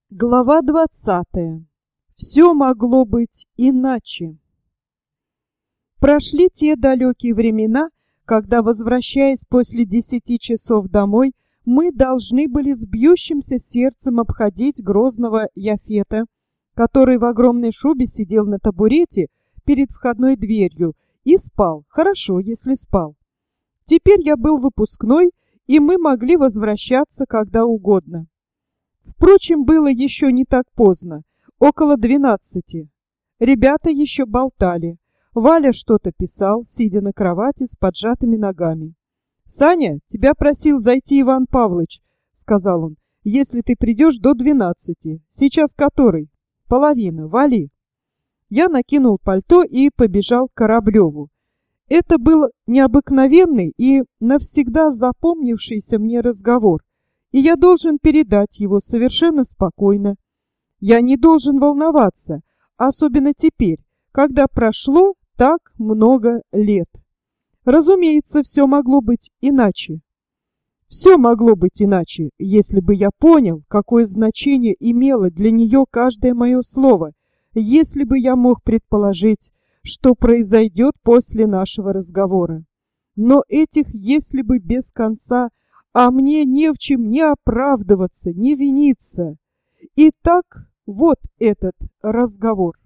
Глава 20. Все могло быть иначе. Прошли те далекие времена, когда, возвращаясь после 10 часов домой, мы должны были с бьющимся сердцем обходить грозного Яфета, который в огромной шубе сидел на табурете перед входной дверью и спал, хорошо, если спал. Теперь я был выпускной, и мы могли возвращаться когда угодно. Впрочем, было еще не так поздно, около 12. Ребята еще болтали. Валя что-то писал, сидя на кровати с поджатыми ногами. «Саня, тебя просил зайти Иван Павлович», — сказал он, — «если ты придешь до 12. Сейчас который?» «Половина. Вали». Я накинул пальто и побежал к Кораблеву. Это был необыкновенный и навсегда запомнившийся мне разговор, и я должен передать его совершенно спокойно. Я не должен волноваться, особенно теперь, когда прошло так много лет. Разумеется, все могло быть иначе. Все могло быть иначе, если бы я понял, какое значение имело для нее каждое мое слово, если бы я мог предположить, что произойдет после нашего разговора. Но этих «если бы» без конца, а мне не в чем не оправдываться, не виниться. Итак, вот этот разговор.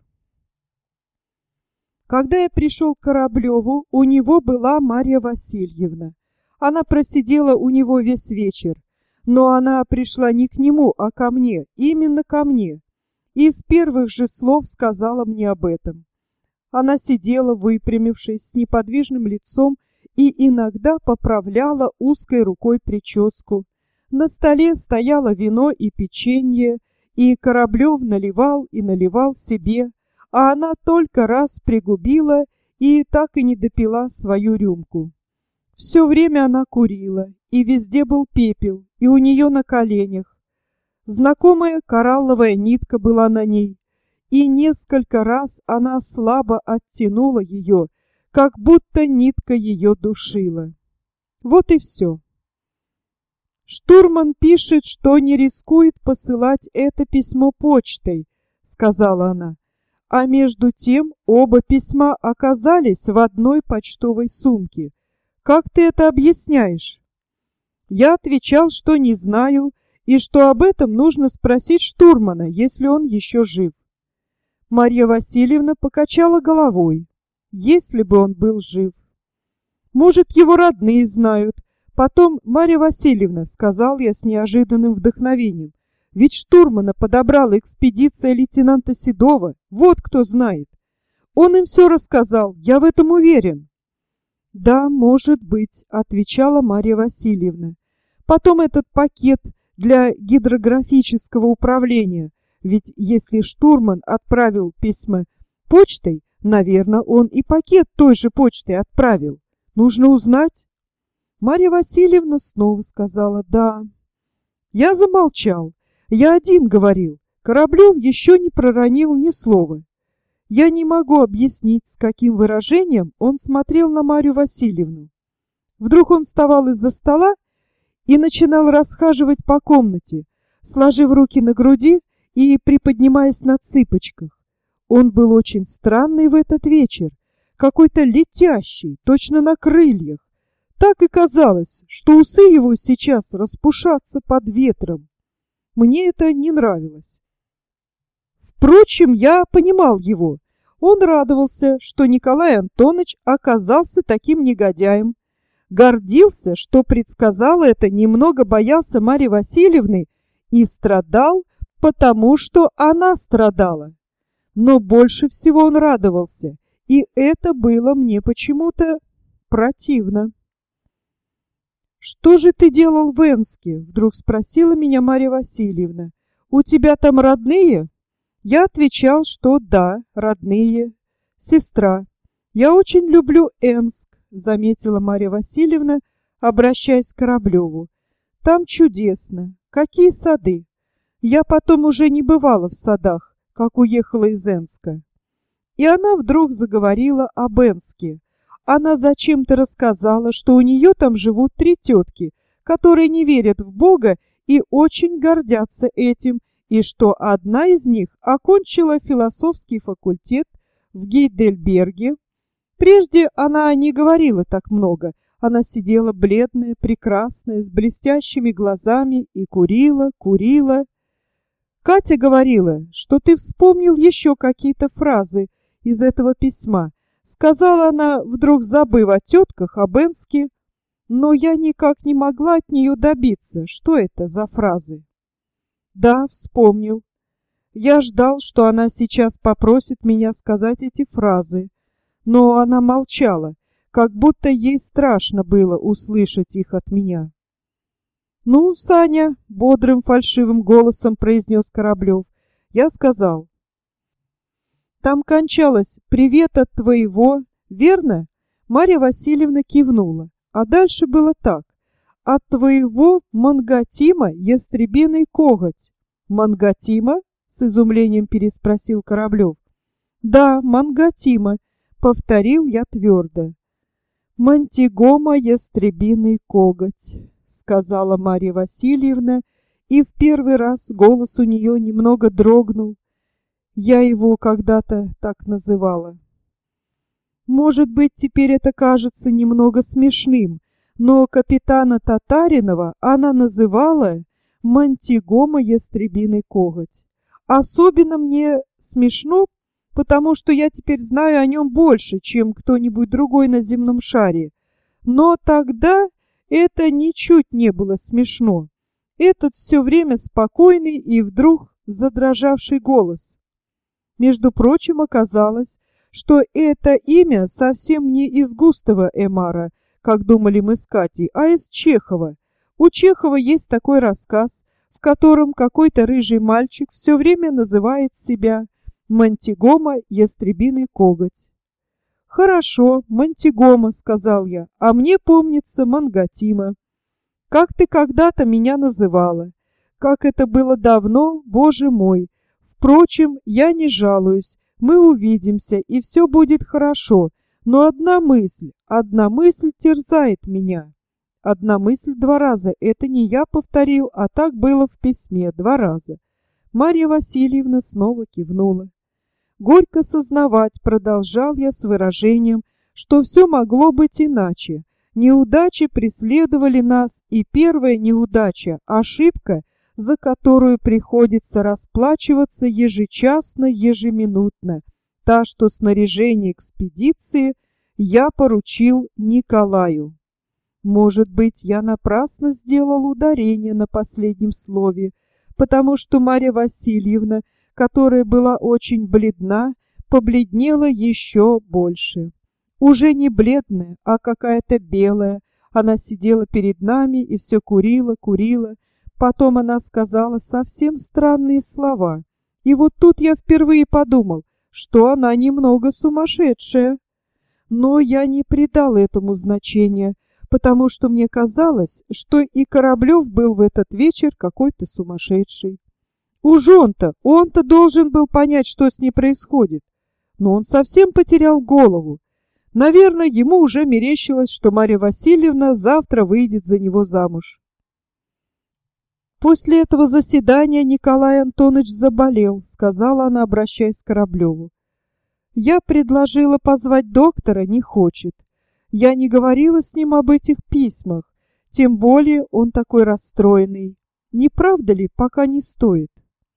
Когда я пришел к Кораблеву, у него была Марья Васильевна. Она просидела у него весь вечер, но она пришла не к нему, а ко мне, именно ко мне, и с первых же слов сказала мне об этом. Она сидела, выпрямившись, с неподвижным лицом, и иногда поправляла узкой рукой прическу. На столе стояло вино и печенье, и Кораблев наливал и наливал себе, а она только раз пригубила и так и не допила свою рюмку. Все время она курила, и везде был пепел, и у нее на коленях. Знакомая коралловая нитка была на ней, и несколько раз она слабо оттянула ее, как будто нитка ее душила. Вот и все. «Штурман пишет, что не рискует посылать это письмо почтой», — сказала она. А между тем оба письма оказались в одной почтовой сумке. Как ты это объясняешь? Я отвечал, что не знаю, и что об этом нужно спросить штурмана, если он еще жив. Марья Васильевна покачала головой. Если бы он был жив. Может, его родные знают. Потом, Марья Васильевна, сказал я с неожиданным вдохновением, ведь штурмана подобрала экспедиция лейтенанта Седова. Вот кто знает. Он им все рассказал, я в этом уверен. Да, может быть, отвечала Марья Васильевна. Потом этот пакет для гидрографического управления. Ведь если штурман отправил письма почтой, наверное, он и пакет той же почтой отправил. Нужно узнать. Марья Васильевна снова сказала «да». Я замолчал. Я один говорил. Кораблев еще не проронил ни слова. Я не могу объяснить, с каким выражением он смотрел на Марью Васильевну. Вдруг он вставал из-за стола и начинал расхаживать по комнате, сложив руки на груди и приподнимаясь на цыпочках. Он был очень странный в этот вечер, какой-то летящий, точно на крыльях. Так и казалось, что усы его сейчас распушатся под ветром. Мне это не нравилось. Впрочем, я понимал его. Он радовался, что Николай Антонович оказался таким негодяем. Гордился, что предсказал это, немного боялся Марьи Васильевны и страдал, потому что она страдала. Но больше всего он радовался, и это было мне почему-то противно. «Что же ты делал в Энске?» — вдруг спросила меня Марья Васильевна. «У тебя там родные?» Я отвечал, что да, родные, сестра. «Я очень люблю Энск», — заметила Марья Васильевна, обращаясь к Кораблеву. «Там чудесно. Какие сады! Я потом уже не бывала в садах, как уехала из Энска». И она вдруг заговорила об Энске. Она зачем-то рассказала, что у нее там живут 3 тетки, которые не верят в Бога и очень гордятся этим, и что одна из них окончила философский факультет в Гейдельберге. Прежде она не говорила так много. Она сидела бледная, прекрасная, с блестящими глазами и курила, курила. Катя говорила, что ты вспомнил еще какие-то фразы из этого письма. Сказала она, вдруг забыв о тетках, об Энске, но я никак не могла от нее добиться, что это за фразы. Да, вспомнил. Я ждал, что она сейчас попросит меня сказать эти фразы, но она молчала, как будто ей страшно было услышать их от меня. «Ну, Саня», — бодрым фальшивым голосом произнес Кораблев, я сказал. «Там кончалось «привет от твоего», верно?» Марья Васильевна кивнула, а дальше было так. «От твоего Мангатима ястребиный коготь». «Мангатима?» — с изумлением переспросил Кораблев. «Да, Мангатима», — повторил я твердо. «Мантигома ястребиный коготь», — сказала Марья Васильевна, и в первый раз голос у нее немного дрогнул. Я его когда-то так называла. Может быть, теперь это кажется немного смешным, но капитана Татаринова она называла Мантигома ястребиный коготь. Особенно мне смешно, потому что я теперь знаю о нем больше, чем кто-нибудь другой на земном шаре. Но тогда это ничуть не было смешно. Этот все время спокойный и вдруг задрожавший голос. Между прочим, оказалось, что это имя совсем не из Густава Эмара, как думали мы с Катей, а из Чехова. У Чехова есть такой рассказ, в котором какой-то рыжий мальчик все время называет себя Мантигома ястребиный коготь. «Хорошо, Мантигома», — сказал я, — «а мне помнится Мангатима. Как ты когда-то меня называла. Как это было давно, Боже мой. Впрочем, я не жалуюсь, мы увидимся, и все будет хорошо. Но одна мысль терзает меня». Одна мысль 2 раза, это не я повторил, а так было в письме 2 раза. Марья Васильевна снова кивнула. Горько сознавать, продолжал я с выражением, что все могло быть иначе. Неудачи преследовали нас, и первая неудача — ошибка, за которую приходится расплачиваться ежечасно, ежеминутно. Та, что снаряжение экспедиции я поручил Николаю. Может быть, я напрасно сделал ударение на последнем слове, потому что Марья Васильевна, которая была очень бледна, побледнела еще больше. Уже не бледная, а какая-то белая. Она сидела перед нами и все курила, курила. Потом она сказала совсем странные слова. И вот тут я впервые подумал, что она немного сумасшедшая. Но я не придал этому значения, потому что мне казалось, что и Кораблев был в этот вечер какой-то сумасшедший. Уж он-то должен был понять, что с ней происходит. Но он совсем потерял голову. Наверное, ему уже мерещилось, что Марья Васильевна завтра выйдет за него замуж. После этого заседания Николай Антонович заболел, сказала она, обращаясь к Кораблеву. Я предложила позвать доктора, не хочет. Я не говорила с ним об этих письмах, тем более он такой расстроенный. Не правда ли, пока не стоит?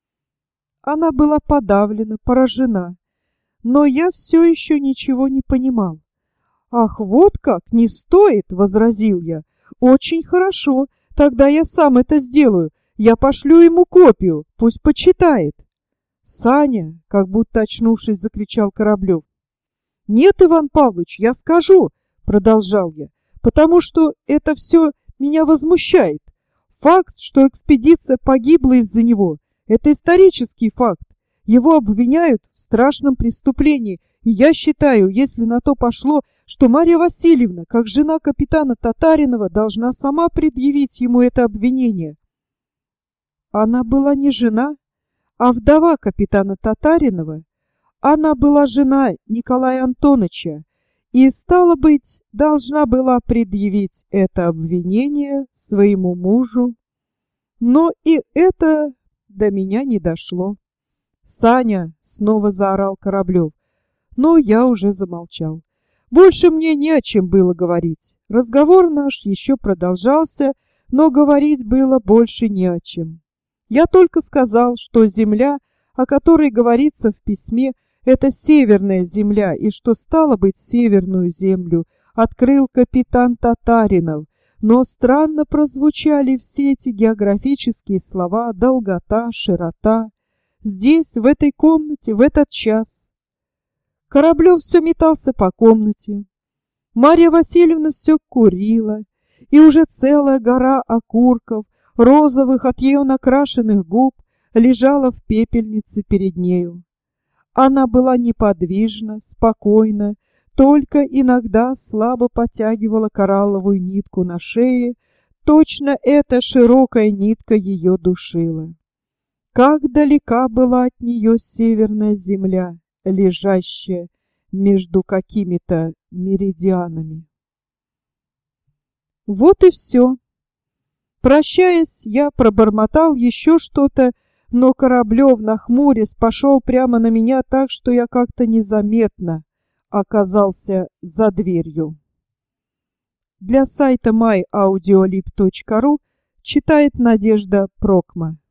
Она была подавлена, поражена, но я все еще ничего не понимал. «Ах, вот как, не стоит!» — возразил я. «Очень хорошо, тогда я сам это сделаю. Я пошлю ему копию, пусть почитает». «Саня!» — как будто очнувшись, закричал Кораблев. «Нет, Иван Павлович, я скажу!» — продолжал я, «потому что это все меня возмущает. Факт, что экспедиция погибла из-за него, это исторический факт. Его обвиняют в страшном преступлении, и я считаю, если на то пошло, что Марья Васильевна, как жена капитана Татаринова, должна сама предъявить ему это обвинение». Она была не жена, а вдова капитана Татаринова. Она была жена Николая Антоновича и, стало быть, должна была предъявить это обвинение своему мужу. Но и это до меня не дошло. «Саня!» — снова заорал Кораблев. Но я уже замолчал. Больше мне не о чем было говорить. Разговор наш еще продолжался, но говорить было больше не о чем. Я только сказал, что земля, о которой говорится в письме, это северная земля, и что, стало быть, северную землю открыл капитан Татаринов. Но странно прозвучали все эти географические слова: долгота, широта. Здесь, в этой комнате, в этот час. Кораблев все метался по комнате. Марья Васильевна все курила, и уже целая гора окурков, розовых от ее накрашенных губ, лежала в пепельнице перед нею. Она была неподвижна, спокойна, только иногда слабо потягивала коралловую нитку на шее, точно эта широкая нитка ее душила. Как далека была от нее северная земля, лежащая между какими-то меридианами. Вот и все. Прощаясь, я пробормотал еще что-то, но Кораблев, нахмурясь, пошел прямо на меня так, что я как-то незаметно оказался за дверью. Для сайта myaudiolib.ru читает Надежда Прокма.